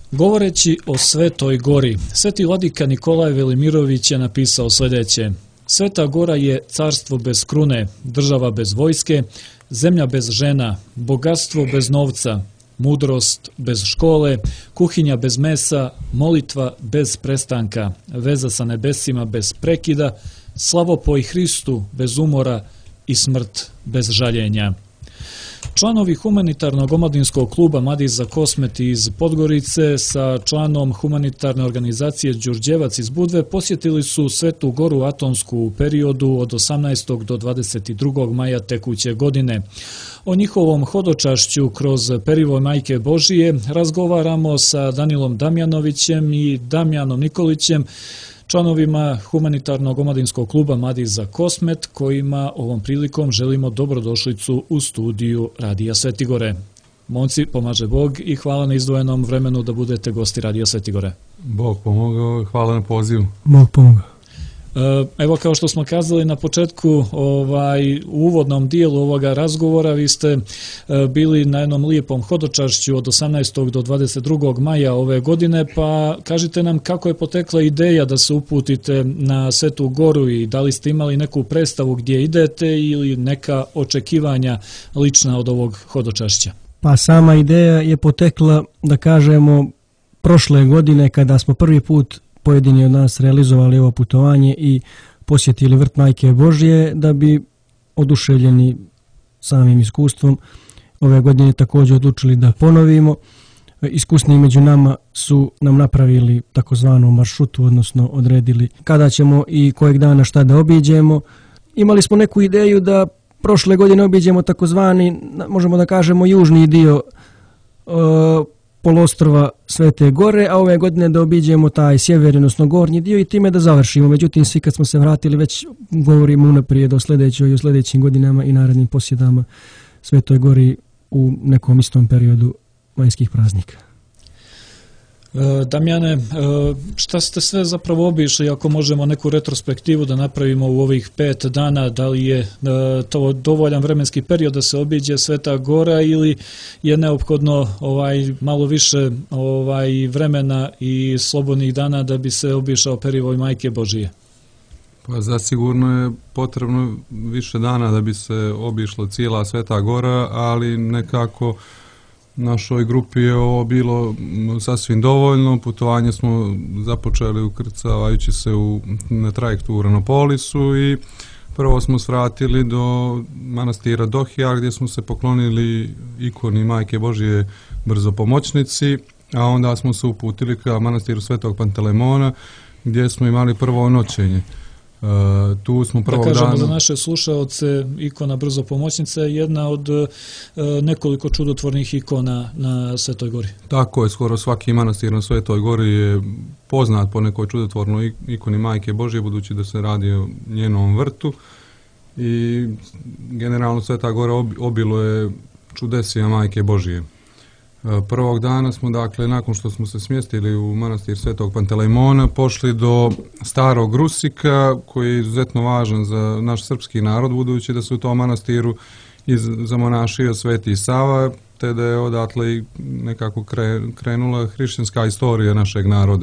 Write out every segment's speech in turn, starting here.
Govoreći o Svetoj gori, sveti vladika Nikolaj Velimirović je napisao sljedeće: Sveta gora je carstvo bez krune, država bez vojske, zemlja bez žena, bogatstvo bez novca, mudrost bez škole, kuhinja bez mesa, molitva bez prestanka, veza sa nebesima bez prekida, slavopoj Hristu bez umora i smrt bez žaljenja. Članovi humanitarnog omladinskog kluba Mladi za Kosmet iz Podgorice sa članom humanitarne organizacije Đurđevac iz Budve posjetili su Svetu goru Atonsku u periodu od 18. do 22. maja tekuće godine. O njihovom hodočašću kroz perivoj Majke Božije razgovaramo sa Danilom Damjanovićem i Damjanom Nikolićem, članovima humanitarnog omladinskog kluba Mladi za Kosmet, kojima ovom prilikom želimo dobrodošlicu u studiju Radija Svetigore. Momci, pomaže Bog i hvala na izdvojenom vremenu da budete gosti Radija Svetigore. Bog pomogao, hvala na pozivu. Bog pomogao. Evo, kao što smo kazali na početku, u uvodnom dijelu ovoga razgovora, vi ste bili na jednom lijepom hodočašću od 18. do 22. maja ove godine, pa kažite nam kako je potekla ideja da se uputite na Svetu goru i da li ste imali neku predstavu gdje idete ili neka očekivanja lična od ovog hodočašća? Pa sama ideja je potekla, da kažemo, prošle godine kada smo prvi put pojedini od nas realizovali ovo putovanje i posjetili vrt Majke Božije, da bi oduševljeni samim iskustvom ove godine također odlučili da ponovimo. Iskusni među nama su nam napravili takozvanu maršrutu, odnosno odredili kada ćemo i kojeg dana šta da obiđemo. Imali smo neku ideju da prošle godine obiđemo takozvani, možemo da kažemo, južni dio poluostrva Svete gore, a ove godine da obiđemo taj sjeverni, odnosno gornji dio i time da završimo. Međutim, svi kad smo se vratili već govorimo unaprijed o sljedećoj i o sljedećim godinama i narednim posjetama Svetoj gori u nekom istom periodu vanjskih praznika. Damjane, šta ste sve zapravo obišli, ako možemo neku retrospektivu da napravimo u ovih 5 dana, da li je to dovoljan vremenski period da se obiđe Sveta gora ili je neophodno malo više vremena i slobodnih dana da bi se obišao perivoj Majke Božije? Pa zasigurno je potrebno više dana da bi se obišla cijela Sveta gora, ali nekako našoj grupi je ovo bilo sasvim dovoljno. Putovanje smo započeli ukrcavajući se na trajektu u Ranopolisu i prvo smo svratili do manastira Dohija gdje smo se poklonili ikoni Majke Božije Brzopomoćnici, a onda smo se uputili ka manastiru Svetog Pantelemona gdje smo imali prvo noćenje. Tu smo prvog dana... Da kažemo za naše slušaoce, ikona Brzopomoćnica je jedna od nekoliko čudotvornih ikona na Svetoj gori. Tako je, skoro svaki manastir na Svetoj gori je poznat po nekoj čudotvornoj ikoni Majke Božije, budući da se radi o njenom vrtu i generalno Sveta gora obiluje čudesima Majke Božije. Prvog dana smo, dakle, nakon što smo se smjestili u manastir Svetog Pantelemona, pošli do Starog Rusika, koji je izuzetno važan za naš srpski narod, budući da se u tom manastiru zamonašio Sveti Sava, te da je odatle i nekako krenula hrišćanska istorija našeg naroda.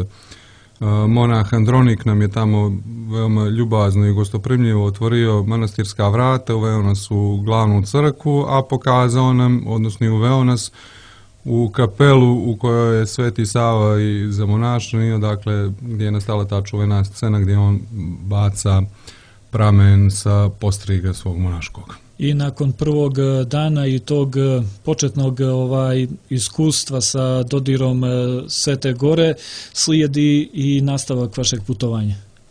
Monah Andronik nam je tamo veoma ljubazno i gostoprimljivo otvorio manastirska vrata, uveo nas u glavnu crkvu, a pokazao nam, odnosno i uveo nas u kapelu u kojoj je Sveti Sava i zamonašnio, dakle, gdje je nastala ta čuvena scena gdje on baca pramen sa postriga svog monaškog. I nakon prvog dana i tog početnog iskustva sa dodirom Svete gore slijedi i nastavak vašeg putovanja.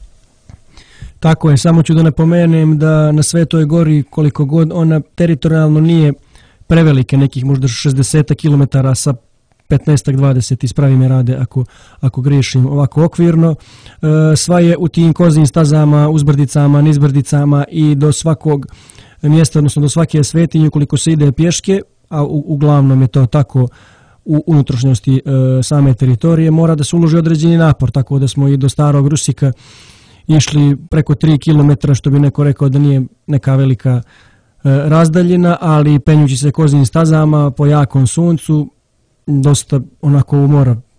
Tako je, samo ću da napomenem da na Svetoj gori, koliko god ona teritorijalno nije prevelike, nekih možda 60 km sa 15-20, ispravi me Rade ako griješim ovako okvirno, sva je u tim koznim stazama, uzbrdicama, nizbrdicama i do svakog mjesta, odnosno do svake svetinje, koliko se ide pješke, a uglavnom je to tako u unutrašnjosti same teritorije, mora da se uloži određeni napor, tako da smo i do Starog Rusika išli preko 3 km, što bi neko rekao da nije neka velika razdaljina, ali penjući se koznim stazama po jakom suncu, dosta onako umora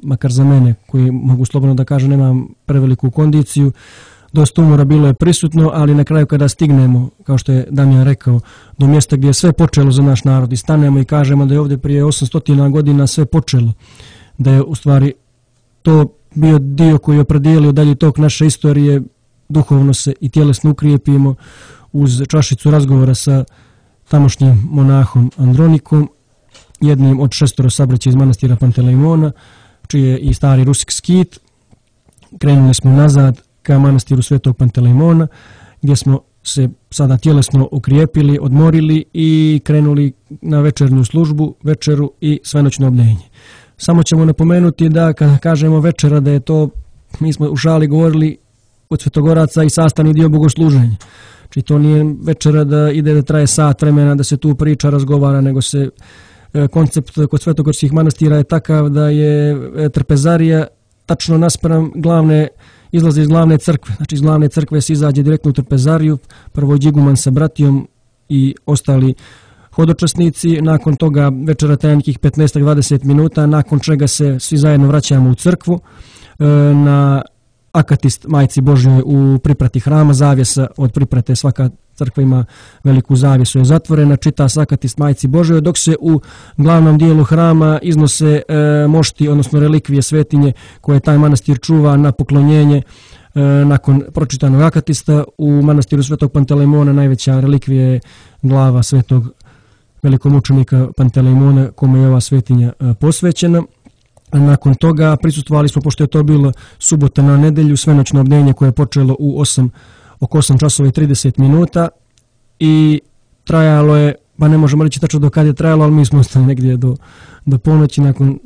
makar za mene, koji mogu slobodno da kažem nemam preveliku kondiciju, dosta umora bilo je prisutno, ali na kraju kada stignemo, kao što je Damjan rekao, do mjesta gdje je sve počelo za naš narod i stanemo i kažemo da je ovdje prije 800 godina sve počelo, da je u stvari to bio dio koji je opredijelio dalje tok naše istorije, duhovno se i tjelesno ukrijepimo uz čašicu razgovora sa tamošnjim monahom Andronikom, jednim od 6 sabraća iz manastira Pantelejmona, čiji je i stari ruski skit. Krenuli smo nazad ka manastiru Svetog Pantelejmona, gdje smo se sada tjelesno ukrijepili, odmorili i krenuli na večernju službu, večeru i svenoćno obnjenje. Samo ćemo napomenuti da kada kažemo večera, da je to, mi smo u šali govorili, od svetogoraca i sastavni dio bogosluženja. Znači to nije večera da ide da traje sat vremena, da se tu priča, razgovara, nego se koncept kod svetogorskih manastira je takav da je trpezarija tačno naspram izlazi iz glavne crkve. Znači iz glavne crkve se izađe direktno u trpezariju, prvo iguman sa bratijom i ostali hodočasnici, nakon toga večera traje nekih 15-20 minuta, nakon čega se svi zajedno vraćamo u crkvu na akatist Majci Božjoj u priprati hrama, zavjesa od priprate, svaka crkva ima veliku zavjesu, je zatvorena, čita se akatist Majci Božjoj, dok se u glavnom dijelu hrama iznose mošti, odnosno relikvije svetinje koje taj manastir čuva na poklonjenje. Nakon pročitanog akatista u manastiru Svetog Pantelejmona najveća relikvija je glava svetog velikomučenika Pantelejmona, kome je ova svetinja posvećena. Nakon toga prisustvovali smo, pošto je to bilo subota na nedelju, svenoćno obnjenje koje je počelo oko 8 časova i 30 minuta i trajalo je, pa ne možemo reći tačno do kada je trajalo, ali mi smo ostali negdje do ponoći.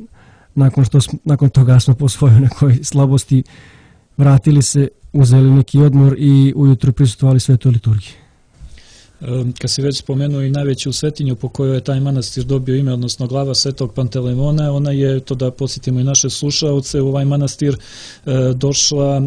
Nakon toga smo po svojoj nekoj slabosti vratili se, uzeli neki odmor i ujutro prisustvovali svetoj liturgiji. Kad si već spomenuo i najveću svetinju po kojoj je taj manastir dobio ime, odnosno glava Svetog Pantelejmona, ona je, to da podsjetimo i naše slušaoce, u ovaj manastir došla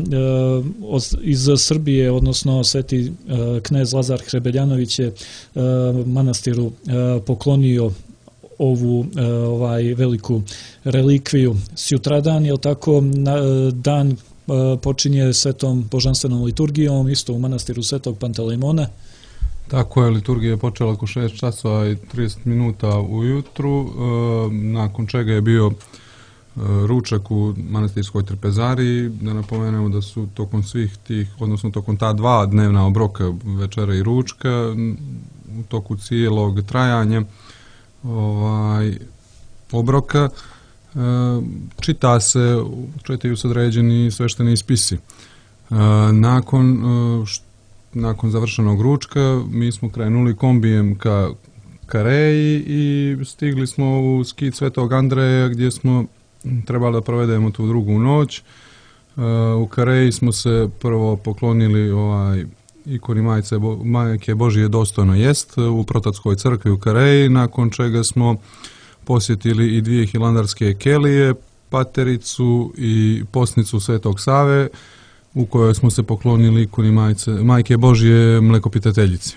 iz Srbije, odnosno sveti knez Lazar Hrebeljanović je manastiru poklonio ovu veliku relikviju. Sutradan, je tako, dan počinje svetom božanstvenom liturgijom, isto u manastiru Svetog Pantelejmona. Tako je, liturgija je počela oko 6 časova i 30 minuta ujutru, nakon čega je bio ručak u manastirskoj trpezariji. Da napomenemo da su tokom svih tih, odnosno tokom ta 2 dnevna obroka, večera i ručka, u toku cijelog trajanja obroka, čitaju se određeni svešteni spisi. Nakon završenog ručka mi smo krenuli kombijem ka Kareji i stigli smo u skit Svetog Andreja, gdje smo trebali da provedemo tu drugu noć. U Kareji smo se prvo poklonili ikoni Majke Božje dostojno jest u Prototskoj crkvi u Kareji, nakon čega smo posjetili i 2 hilandarske kelije, Patericu i Posnicu Svetog Save, u kojoj smo se poklonili ikoni Majke Božje Mlekopitateljici.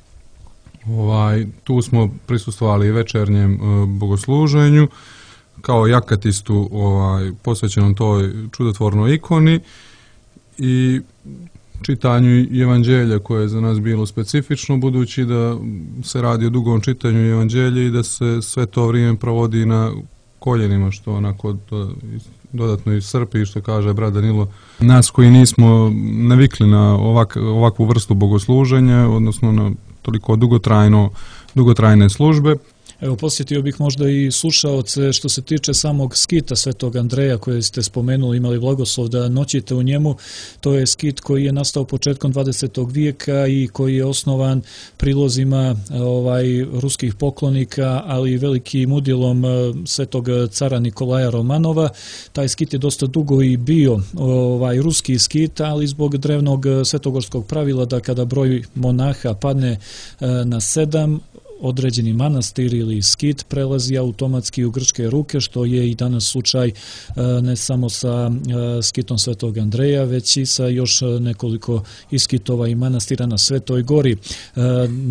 Tu smo prisustvovali večernjem bogosluženju kao i akatistu posvećenom toj čudotvornoj ikoni i čitanju evanđelja, koje je za nas bilo specifično, budući da se radi o dugom čitanju evanđelja i da se sve to vrijeme provodi na koljenima, što onako dodatno iscrpi, što kaže brat Danilo, nas koji nismo navikli na ovakvu vrstu bogosluženja, odnosno na toliko dugotrajne službe. Evo, posjetio bih možda i slušaoce što se tiče samog skita Svetog Andreja koje ste spomenuli, imali blagoslov da noćite u njemu. To je skit koji je nastao početkom 20. vijeka i koji je osnovan prilozima ruskih poklonika, ali i velikim udjelom svetog cara Nikolaja Romanova. Taj skit je dosta dugo i bio ruski skit, ali zbog drevnog svetogorskog pravila da kada broj monaha padne na 7, određeni manastir ili skit prelazi automatski u grčke ruke, što je i danas slučaj ne samo sa skitom Svetog Andreja, već i sa još nekoliko iskitova i manastira na Svetoj Gori. Na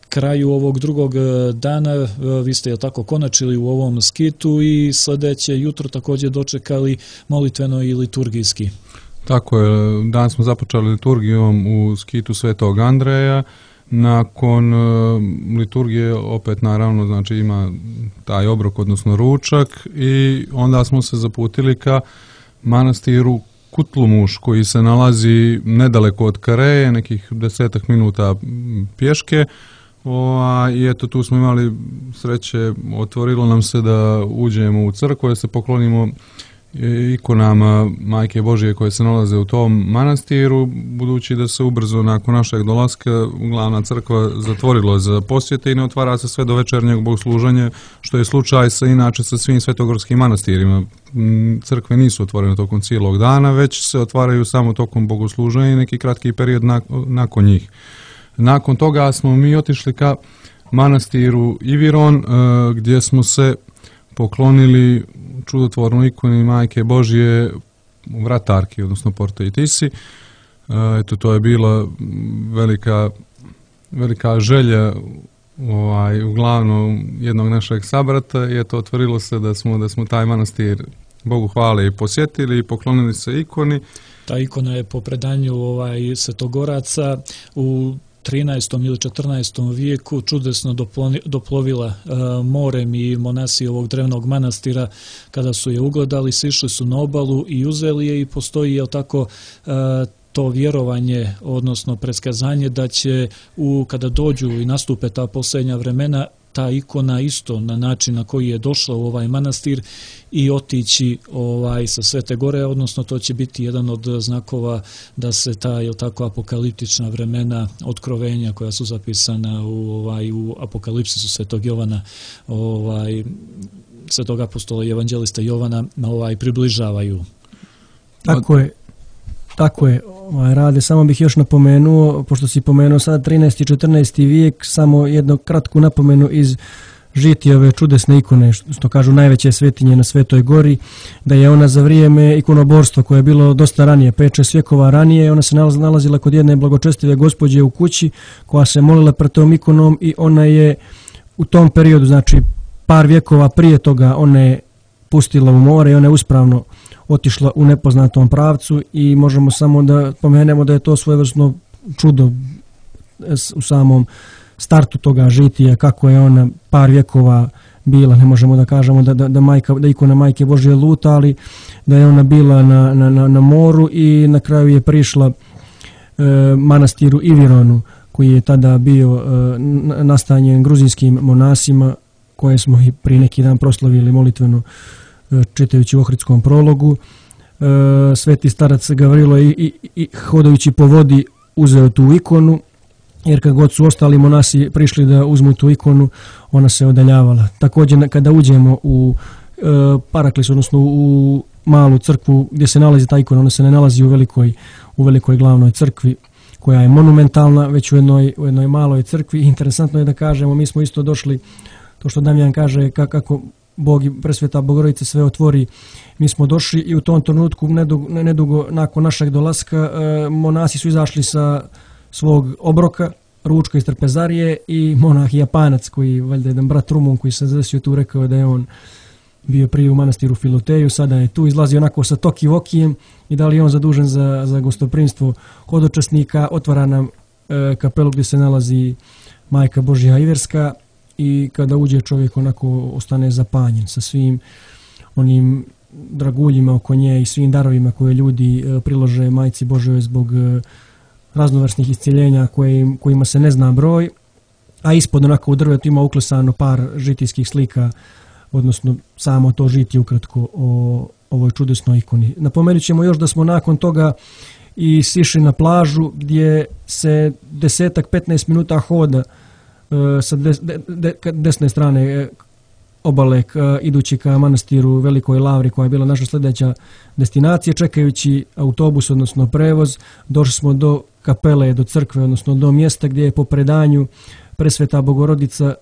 kraju ovog drugog dana vi ste tako konačili u ovom skitu i sljedeće jutro također dočekali molitveno i liturgijski. Tako je, dan smo započeli liturgijom u skitu Svetog Andreja. Nakon liturgije opet naravno znači ima taj obrok, odnosno ručak, i onda smo se zaputili ka manastiru Kutlumuš koji se nalazi nedaleko od Kareje, nekih 10 minuta pješke. I eto, tu smo imali sreće, otvorilo nam se da uđemo u crkvu, da se poklonimo ikonama Majke Božije koje se nalaze u tom manastiru, budući da se ubrzo nakon našeg dolaska glavna crkva zatvorila za posjete i ne otvara se sve do večernjeg bogosluženja, što je slučaj inače sa svim svetogorskim manastirima. Crkve nisu otvorene tokom cijelog dana, već se otvaraju samo tokom bogosluženja i neki kratki period nakon njih. Nakon toga smo mi otišli ka manastiru Iviron, gdje smo se poklonili čudotvornoj ikoni Majke Božije u vratarki, odnosno Portejtisi. Eto, to je bila velika želja uglavnom jednog našeg sabrata i eto, otvorilo se da smo taj manastir, Bogu hvale, i posjetili i poklonili se ikoni. Ta ikona je po predanju svetogoraca u 13. ili 14. vijeku čudesno doplovila morem i monasi ovog drevnog manastira kada su je ugledali, sišli su na obalu i uzeli je, i postoji tako to vjerovanje, odnosno predskazanje da će kada dođu i nastupe ta posljednja vremena ta ikona isto na način na koji je došla u ovaj manastir i otići sa Svete Gore, odnosno to će biti jedan od znakova da se ta apokaliptična vremena otkrovenja koja su zapisana u Apokalipsisu Svetog Jovana, Svetog apostola i evanđelista Jovana približavaju. Tako je, Rade, samo bih još napomenuo, pošto si pomenuo sad 13. i 14. vijek, samo jednu kratku napomenu iz žitije čudesne ikone, što kažu najveće svetinje na Svetoj Gori, da je ona za vrijeme ikonoborstva koje je bilo dosta ranije, 5-6 vjekova ranije, ona se nalazila kod jedne blagočestive gospođe u kući koja se molila pred tom ikonom i ona je u tom periodu, znači par vjekova prije toga, ona je pustila u more i ona je uspravno otišla u nepoznatom pravcu i možemo samo da pomenemo da je to svojevrsno čudo u samom startu toga žitija, kako je ona par vjekova bila. Ne možemo da kažemo da ikona Majke Božje luta, ali da je ona bila na moru i na kraju je prišla manastiru Ivironu, koji je tada bio nastanjen gruzijskim monasima, koje smo i prije neki dan proslavili molitveno čitajući u Ohridskom prologu. Sveti starac Gavrilo i hodajući po vodi uzeo tu ikonu, jer kad god su ostali monasi prišli da uzmu tu ikonu, ona se odaljavala. Također kada uđemo u Paraklis, odnosno u malu crkvu gdje se nalazi ta ikona, ona se ne nalazi u velikoj glavnoj crkvi koja je monumentalna, već u jednoj maloj crkvi. Interesantno je da kažemo, mi smo isto došli, to što Damjan kaže, kako Bog i Presveta Bogorodica sve otvori, mi smo došli i u tom trenutku nedugo nakon našeg dolaska monasi su izašli sa svog obroka, ručka iz trpezarije, i monah Japanac, koji valjda jedan brat Rumun koji se zadesio tu, rekao da je on bio prije u manastiru Filoteju, sada je tu, izlazi onako sa Toki Vokijem i da li je on zadužen za gostoprimstvo hodočasnika, otvara nam kapelu gdje se nalazi Majka Božja Iverska, i kada uđe čovjek onako ostane zapanjen sa svim onim draguljima oko nje i svim darovima koje ljudi prilože Majci Božjoj zbog raznovrsnih iscjeljenja kojima se ne zna broj, a ispod onako u drvetu ima uklesano par žitijskih slika, odnosno samo to žitije ukratko o ovoj čudesnoj ikoni. Napomenut ćemo još da smo nakon toga i sišli na plažu gdje se 10-15 minuta hoda sa desne strane obale idući ka manastiru Velikoj Lavri, koja je bila naša sljedeća destinacija. Čekajući autobus, odnosno prevoz, došli smo do kapele, do crkve, odnosno do mjesta gdje je po predanju Presveta Bogorodica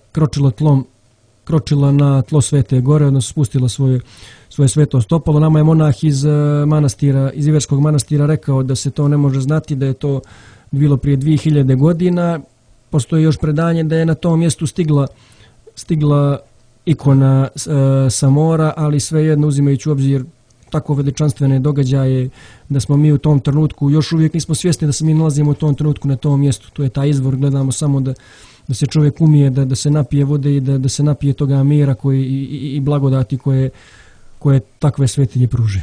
kročila na tlo Svete Gore, odnosno spustila svoje sveto stopalo. Nama je monah iz Iverskog manastira rekao da se to ne može znati, da je to bilo prije 2000 godina, postoji još predanje da je na tom mjestu stigla ikona sa mora, ali svejedno uzimajući u obzir tako veličanstvene događaje, da smo mi u tom trenutku, još uvijek nismo svjesni da se mi nalazimo u tom trenutku na tom mjestu. Tu je taj izvor, gledamo samo da se čovjek umije, da se napije vode i da se napije toga mira i blagodati koje takve svetinje pruže.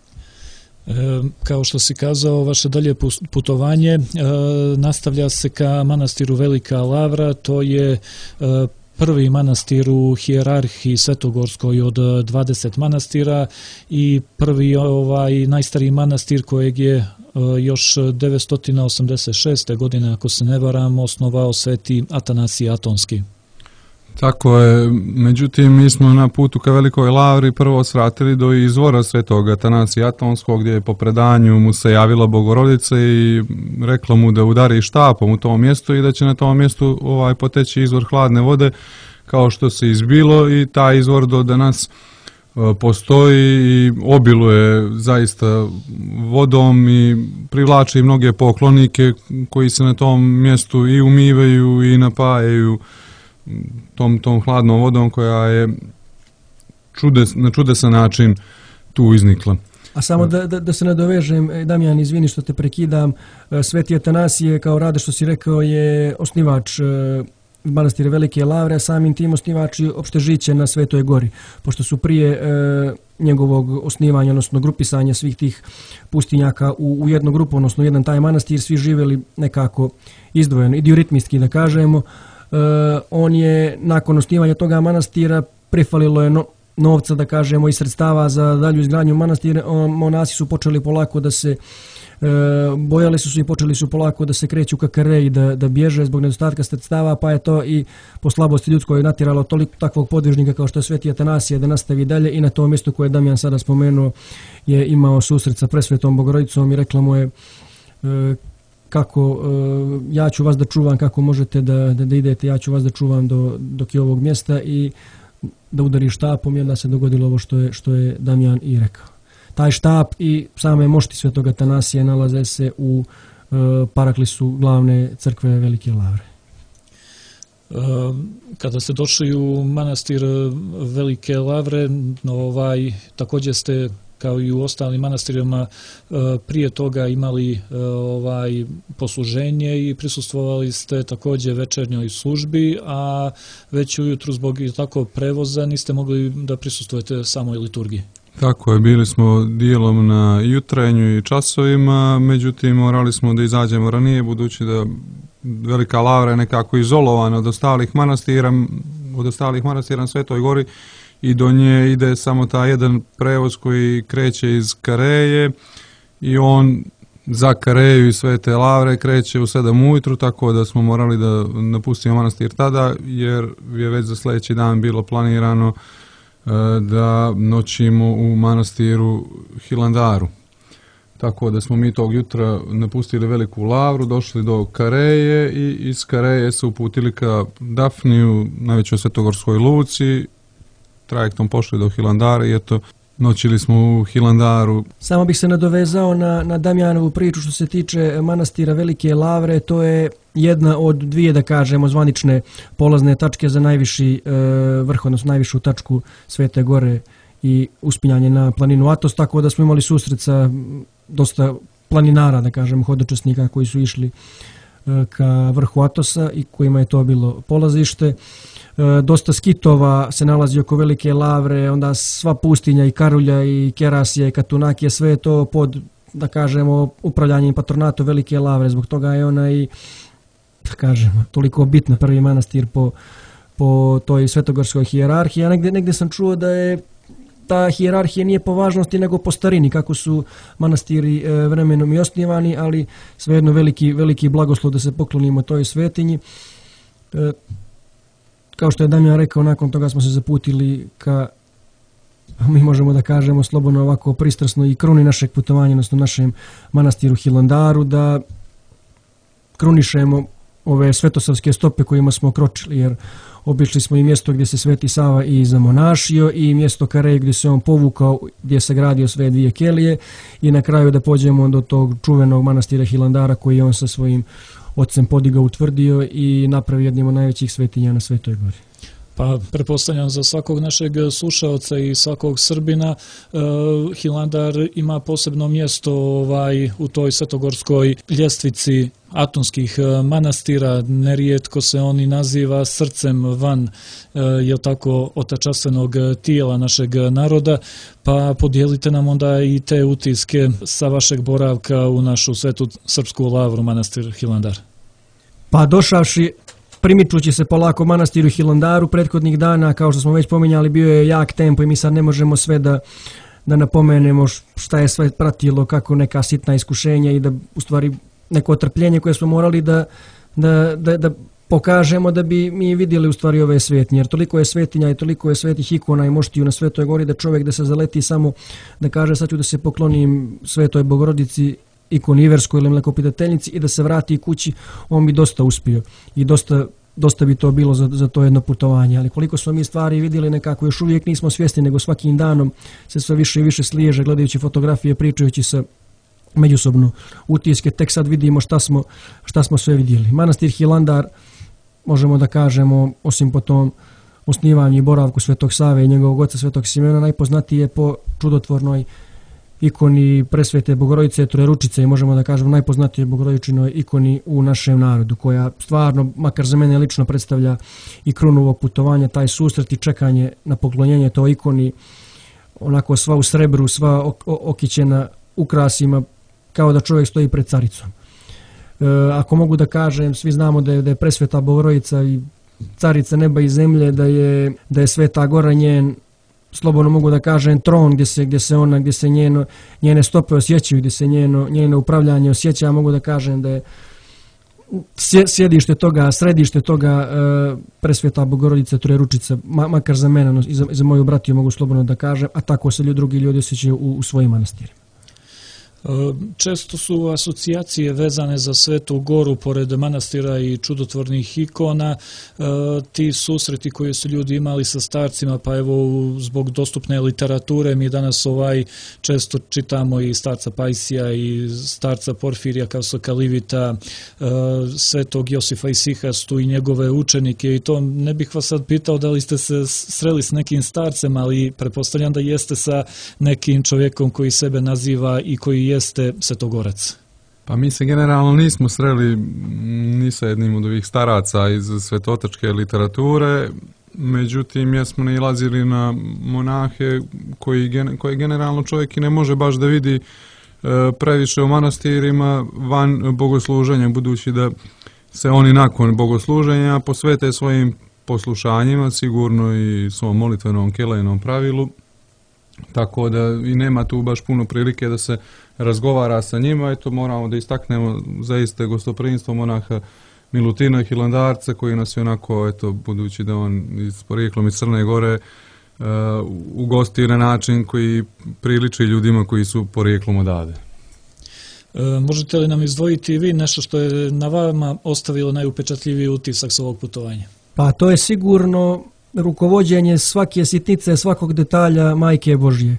Kao što si kazao, vaše dalje putovanje nastavlja se ka manastiru Velika Lavra, to je prvi manastir u hijerarhiji svetogorskoj od 20 manastira i prvi najstariji manastir kojeg je još 986. godine, ako se ne varam, osnovao sveti Atanasije Atonski. Tako je, međutim mi smo na putu ka Velikoj Lavri prvo svratili do izvora svetog Atanasija Atonskog, gdje je po predanju mu se javila Bogorodica i rekla mu da udari štapom u tom mjestu i da će na tom mjestu poteći izvor hladne vode, kao što se izbilo, i taj izvor do danas postoji i obiluje zaista vodom i privlači mnoge poklonike koji se na tom mjestu i umivaju i napajaju tom hladnom vodom koja je na čudesan način tu iznikla. A samo da se nadovežem, Damjan, izvini što te prekidam, sveti Atanasije, kao Rade što si rekao, je osnivač manastira Velike Lavre, a samim tim osnivač opštežiće na Svetoj Gori, pošto su prije njegovog osnivanja, odnosno grupisanja svih tih pustinjaka u jednu grupu, odnosno jedan taj manastir, svi živjeli nekako izdvojeno, idioritmiski da kažemo. On je nakon osnivanja toga manastira prifalilo je novca, da kažemo, i sredstava za dalju izgradnju manastira. Monasi su počeli polako da se bojali su se i počeli su polako da se kreću ka Kareji, da bježe zbog nedostatka sredstava, pa je to i po slabosti ljudskoj natjeralo toliko takvog podvižnika kao što je sveti Atanasije da nastavi dalje, i na tom mjestu koje je Damjan sada spomenuo je imao susret sa presvetom Bogorodicom i rekla mu je kako ja ću vas da čuvam, kako možete da idete, ja ću vas da čuvam dok je ovog mjesta, i da udari štapom, i onda se dogodilo ovo što je Damjan i rekao. Taj štap i same mošti svetog Atanasije nalaze se u paraklisu glavne crkve Velike Lavre. Kada ste došli u manastir Velike Lavre, također ste, kao i u ostalim manastirima, prije toga imali posluženje i prisustvovali ste također večernjoj službi, a već ujutru zbog tako prevoza niste mogli da prisustvujete samoj liturgiji. Tako je, bili smo dijelom na jutrenju i časovima, međutim morali smo da izađemo ranije, budući da Velika Lavra je nekako izolovana od ostalih manastira na Svetoj Gori, i do nje ide samo taj jedan prevoz koji kreće iz Kareje, i on za Kareju i Svete Lavre kreće u 7 ujutru, tako da smo morali da napustimo manastir tada, jer je već za sljedeći dan bilo planirano da noćimo u manastiru Hilandaru. Tako da smo mi tog jutra napustili Veliku Lavru, došli do Kareje i iz Kareje se uputili ka Dafniju, najvećoj svetogorskoj luci, trajektom pošli do Hilandara i eto, noćili smo u Hilandaru. Samo bih se nadovezao na Damjanovu priču što se tiče manastira Velike Lavre. To je jedna od dvije, da kažemo, zvanične polazne tačke za najviši vrh, odnosno najvišu tačku Svete Gore i uspinjanje na planinu Atos, tako da smo imali susret sa dosta planinara, da kažem, hodočasnika koji su išli ka vrhu Atosa i kojima je to bilo polazište. Dosta skitova se nalazi oko Velike Lavre, onda sva pustinja i Karulja i Kerasija i Katunakija, sve je to pod, da kažemo, upravljanjem patronatom Velike Lavre. Zbog toga je ona i, da kažemo, toliko bitna, prvi manastir po toj svetogorskoj hijerarhiji. Ja negdje sam čuo da je ta hijerarhija nije po važnosti nego po starini, kako su manastiri vremenom i osnivani, ali svejedno veliki blagoslov da se poklonimo toj svetinji. Kao što je Damjan rekao, nakon toga smo se zaputili ka, mi možemo da kažemo slobodno ovako pristrasno, i kruni našeg putovanja, odnosno našem manastiru Hilandaru, da krunišemo ove svetosavske stope kojima smo kročili, jer obišli smo i mjesto gdje se Sveti Sava i zamonašio, i mjesto Karej gdje se on povukao, gdje se gradio sve dvije kelije, i na kraju da pođemo do tog čuvenog manastira Hilandara koji je on sa svojim ocem podigao, utvrdio i napravio jednim od najvećih svetinja na Svetoj gori. Pa pretpostavljam za svakog našeg slušaoca i svakog Srbina Hilandar ima posebno mjesto u toj svetogorskoj ljestvici atonskih manastira. Nerijetko se oni naziva srcem van tako otačastvenog tijela našeg naroda, pa podijelite nam onda i te utiske sa vašeg boravka u našu svetu srpsku lavru manastir Hilandar. Pa došavši, primičući se polako manastiru Hilandaru prethodnih dana, kao što smo već pominjali, bio je jak tempo i mi sad ne možemo sve da napomenemo šta je sve pratilo, kako neka sitna iskušenja i da u stvari neko otrpljenje koje smo morali da pokažemo da bi mi vidjeli u stvari ove svetinje. Jer toliko je svetinja i toliko je svetih ikona i moštiju na Svetoj gori da čovjek da se zaleti samo da kaže sad ću da se poklonim Svetoj Bogorodici, ikoni Iverskoj ili Mlekopitateljnici i da se vrati kući, on bi dosta uspio i dosta bi to bilo za to jedno putovanje. Ali koliko smo mi stvari vidjeli nekako još uvijek nismo svjesni, nego svakim danom se sve više i više sliježe, gledajući fotografije, pričajući se međusobno utiske, tek sad vidimo šta smo sve vidjeli. Manastir Hilandar, možemo da kažemo, osim po tom osnivanju i boravku Svetog Save i njegovog oca Svetog Simeona, najpoznatiji je po čudotvornoj ikoni Presvete Bogorodice Trojeručice i možemo da kažemo najpoznatije Bogorodičinoj ikoni u našem narodu, koja stvarno, makar za mene lično, predstavlja i krunu ovog putovanja, taj susret i čekanje na poklonjenje toj ikoni, onako sva u srebru, sva okićena ukrasima, kao da čovjek stoji pred caricom. Ako mogu da kažem, svi znamo da je Presveta Bogorodica i carica neba i zemlje, da je Sveta Gora njen, slobodno mogu da kažem, tron gdje se njene stope osjećaju, gdje se njeno upravljanje osjeća. Mogu da kažem da je sjedište toga, središte toga Presveta Bogorodica Trojeručica, makar za mene i za moju bratiju mogu slobodno da kažem, a tako se drugi ljudi osjećaju u svojim manastirima. Često su asocijacije vezane za Svetu Goru, pored manastira i čudotvornih ikona, ti susreti koji su ljudi imali sa starcima, pa evo zbog dostupne literature mi danas često čitamo i starca Pajsija i starca Porfirija Kavsokalivita, Svetog Josifa Isihastu i njegove učenike, i to ne bih vas sad pitao da li ste se sreli s nekim starcem, ali pretpostavljam da jeste sa nekim čovjekom koji sebe naziva i koji jeste svetogorac. Pa mi se generalno nismo sreli ni sa jednim od ovih staraca iz svetotačke literature, međutim jesmo nailazili na monahe koje generalno čovjek i ne može baš da vidi previše u manastirima van bogosluženja, budući da se oni nakon bogosluženja posvete svojim poslušanjima, sigurno i svom molitvenom kelejnom pravilu, tako da i nema tu baš puno prilike da se razgovara sa njima. Eto, moramo da istaknemo zaista gostoprimstvo monaha Milutina Hilandarca, koji nas je onako, eto, budući da on porijeklom iz Crne Gore, ugostio na način koji priliči ljudima koji su porijeklom odavde. Možete li nam izdvojiti vi nešto što je na vama ostavilo najupečatljiviji utisak s ovog putovanja? Pa to je sigurno rukovođenje svake sitnice, svakog detalja Majke Božje.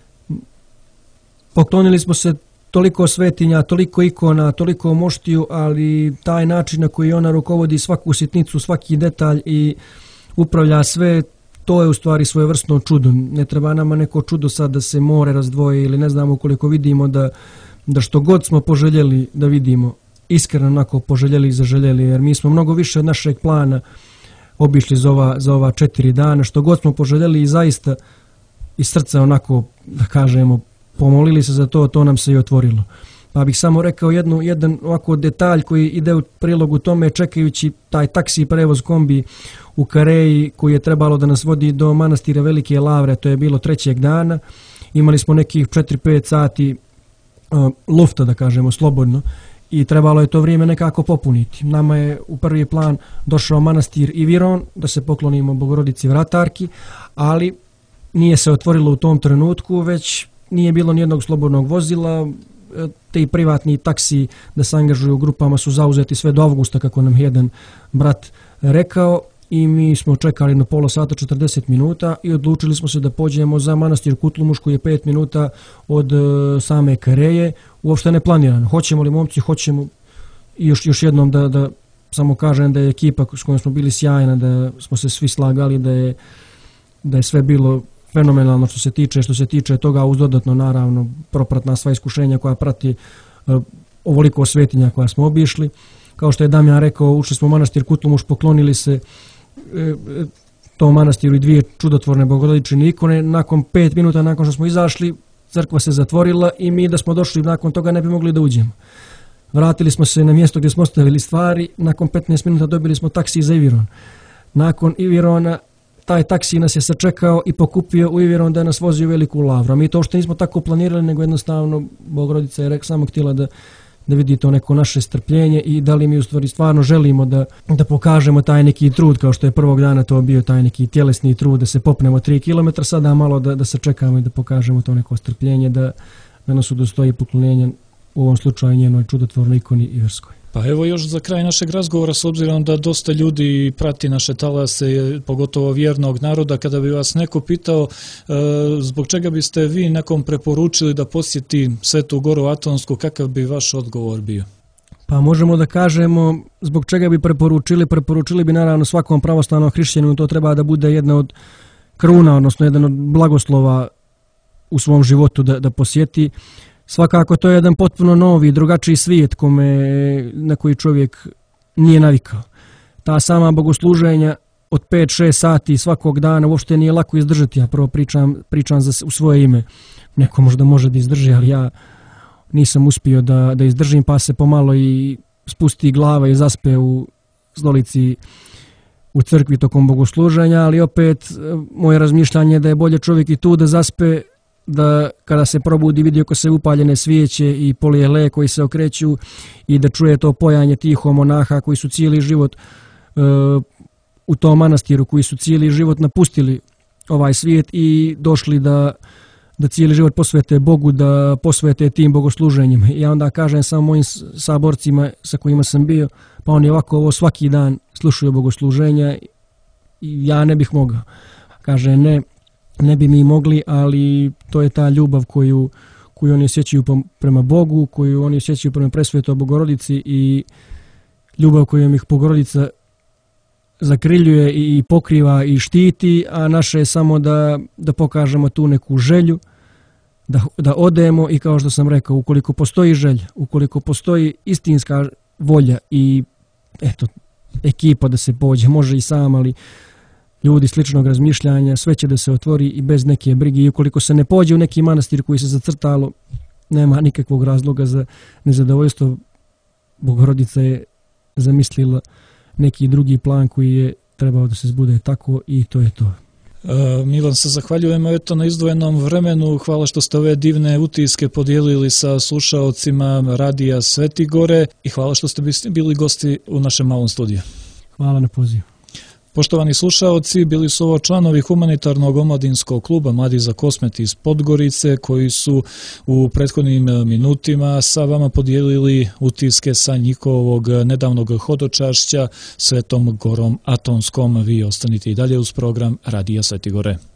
Poklonili smo se toliko svetinja, toliko ikona, toliko moštiju, ali taj način na koji ona rukovodi svaku sitnicu, svaki detalj i upravlja sve, to je u stvari svojevrsno čudo. Ne treba nama neko čudo sad da se more razdvoji ili ne znamo koliko vidimo da što god smo poželjeli da vidimo, iskreno onako poželjeli i zaželjeli, jer mi smo mnogo više od našeg plana obišli za ova 4 dana, što god smo poželjeli i zaista iz srca onako, da kažemo, pomolili se za to nam se i otvorilo. Pa bih samo rekao jedan ovako detalj koji ide u prilogu tome, čekajući taj taksi prevoz kombi u Kareji koji je trebalo da nas vodi do manastira Velike Lavre, to je bilo 3. dana, imali smo nekih 4-5 sati lufta, da kažemo, slobodno, i trebalo je to vrijeme nekako popuniti. Nama je u prvi plan došao manastir Iviron, da se poklonimo Bogorodici Vratarki, ali nije se otvorilo u tom trenutku, već nije bilo nijednog slobodnog vozila, te privatni taksi da se angažuju u grupama su zauzeti sve do avgusta, kako nam jedan brat rekao, i mi smo čekali na pola sata 40 minuta i odlučili smo se da pođemo za manastir Kutlumuš, koji je 5 minuta od same Kareje, uopšte ne planirano. Hoćemo li momci, hoćemo, I još jednom da samo kažem da je ekipa s kojom smo bili sjajna, da smo se svi slagali, da je sve bilo fenomenalno što se tiče toga, uz dodatno naravno propratna sva iskušenja koja prati ovoliko svetinja koja smo obišli. Kao što je Damjan rekao, ušli smo u manastir Kutlumuš, poklonili se tom manastiru i 2 čudotvorne bogorodične ikone. Nakon 5 minuta nakon što smo izašli, crkva se zatvorila i mi da smo došli nakon toga ne bi mogli da uđemo. Vratili smo se na mjesto gdje smo ostavili stvari, nakon 15 minuta dobili smo taksi za Iviron. Nakon Ivirona taj taksi nas je sačekao i pokupio u Iviron da nas vozi u Veliku Lavru. Mi to uopšte nismo tako planirali, nego jednostavno Bogorodica je samo htjela da vidi to neko naše strpljenje i da li mi u stvari stvarno želimo da pokažemo taj neki trud, kao što je prvog dana to bio taj neki tjelesni trud, da se popnemo 3 km, sada malo da se čekamo i da pokažemo to neko strpljenje, da nas udostoji poklonjenja u ovom slučaju njenoj čudotvornoj ikoni Iverskoj. Pa evo još za kraj našeg razgovora, s obzirom da dosta ljudi prati naše talase, pogotovo vjernog naroda, kada bi vas neko pitao zbog čega biste vi nekom preporučili da posjeti Svetu Goru Atonsku, kakav bi vaš odgovor bio? Pa možemo da kažemo zbog čega bi preporučili bi naravno svakom pravoslavnom hrišćaninu, to treba da bude jedna od kruna, odnosno jedan od blagoslova u svom životu da posjeti. Svakako to je jedan potpuno novi, drugačiji svijet na koji čovjek nije navikao. Ta sama bogosluženja od 5-6 sati svakog dana uopšte nije lako izdržati. Ja prvo pričam u svoje ime. Neko možda može da izdrži, ali ja nisam uspio da izdržim, pa se pomalo i spusti glava i zaspe u stolici u crkvi tokom bogosluženja, ali opet moje razmišljanje je da je bolje čovjek i tu da zaspe, da kada se probudi vidi oko se upaljene svijeće i polijele koji se okreću i da čuje to pojanje tiho monaha koji su cijeli život u tom manastiru, koji su cijeli život napustili ovaj svijet i došli da cijeli život posvete Bogu, da posvete tim bogosluženjima. Ja onda kažem samo mojim saborcima sa kojima sam bio, pa oni ovako ovo svaki dan slušaju bogosluženja i ja ne bih mogao. Kaže ne bi mi mogli, ali to je ta ljubav koju oni osjećaju prema Bogu, koju oni osjećaju prema presvetoj Bogorodici i ljubav kojom ih Bogorodica zakriljuje i pokriva i štiti, a naše je samo da pokažemo tu neku želju, da odemo i kao što sam rekao, ukoliko postoji želja, ukoliko postoji istinska volja i ekipa da se pođe, može i sam, ali ljudi sličnog razmišljanja, sve će da se otvori i bez neke brige. I ukoliko se ne pođe u neki manastir koji se zacrtalo, nema nikakvog razloga za nezadovoljstvo. Bogorodica je zamislila neki drugi plan koji je trebao da se zbude tako i to je to. Milan, se zahvaljujemo na izdvojenom vremenu. Hvala što ste ove divne utiske podijelili sa slušaocima Radija Sveti Gore i hvala što ste bili gosti u našem malom studiju. Hvala na pozivu. Poštovani slušaoci, bili su ovo članovi humanitarnog omladinskog kluba Mladi za Kosmet iz Podgorice koji su u prethodnim minutima sa vama podijelili utiske sa njihovog nedavnog hodočašća Svetom Gorom Atonskom. Vi ostanite i dalje uz program Radija Sveti Gore.